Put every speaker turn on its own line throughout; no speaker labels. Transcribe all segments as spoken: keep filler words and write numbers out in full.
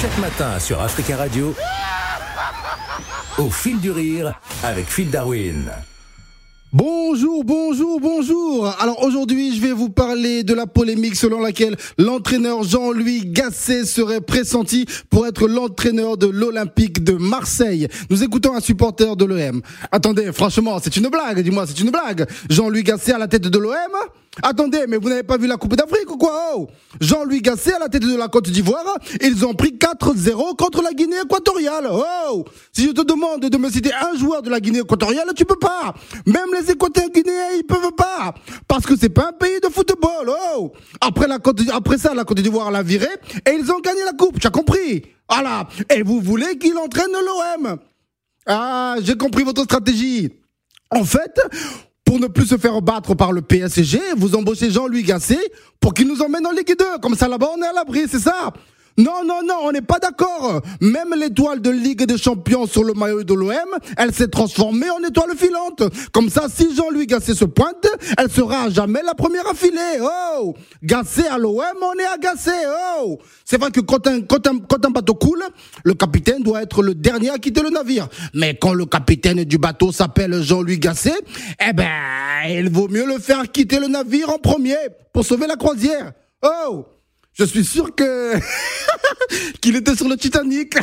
Chaque matin sur Africa Radio, au fil du rire avec Phil Darwin.
Bonjour, bonjour, bonjour. Alors aujourd'hui, je vais vous parler de la polémique selon laquelle l'entraîneur Jean-Louis Gasset serait pressenti pour être l'entraîneur de l'Olympique de Marseille. Nous écoutons un supporter de l'O M. Attendez, franchement, c'est une blague, dis-moi, c'est une blague. Jean-Louis Gasset à la tête de l'O M ? Attendez, mais vous n'avez pas vu la Coupe d'Afrique ou quoi? Oh, Jean-Louis Gasset à la tête de la Côte d'Ivoire, ils ont pris quatre zéro contre la Guinée équatoriale. Oh, si je te demande de me citer un joueur de la Guinée équatoriale, tu peux pas. Même les Équatoriens guinéens, ils peuvent pas. Parce que c'est pas un pays de football. Oh, après, la Côte, après ça, la Côte d'Ivoire l'a viré et ils ont gagné la Coupe. Tu as compris? Voilà. Et vous voulez qu'il entraîne l'O M? Ah, j'ai compris votre stratégie. En fait, pour ne plus se faire battre par le P S G, vous embauchez Jean-Louis Gasset pour qu'il nous emmène en Ligue deux. Comme ça, là-bas, on est à l'abri, c'est ça? Non, non, non, on n'est pas d'accord. Même l'étoile de Ligue des Champions sur le maillot de l'O M, elle s'est transformée en étoile filante. Comme ça, si Jean-Louis Gasset se pointe, elle sera à jamais la première à filer. Oh, Gasset à l'O M, on est agacé. Oh, c'est vrai que quand un, quand, un, quand un bateau coule, le capitaine doit être le dernier à quitter le navire. Mais quand le capitaine du bateau s'appelle Jean-Louis Gasset, eh ben, il vaut mieux le faire quitter le navire en premier pour sauver la croisière. Oh, je suis sûr que qu'il était sur le Titanic.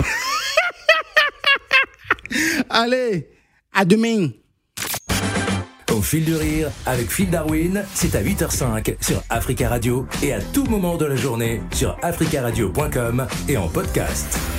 Allez, à demain.
Au fil du rire avec Phil Darwin, c'est à huit heures cinq sur Africa Radio et à tout moment de la journée sur africa radio point com et en podcast.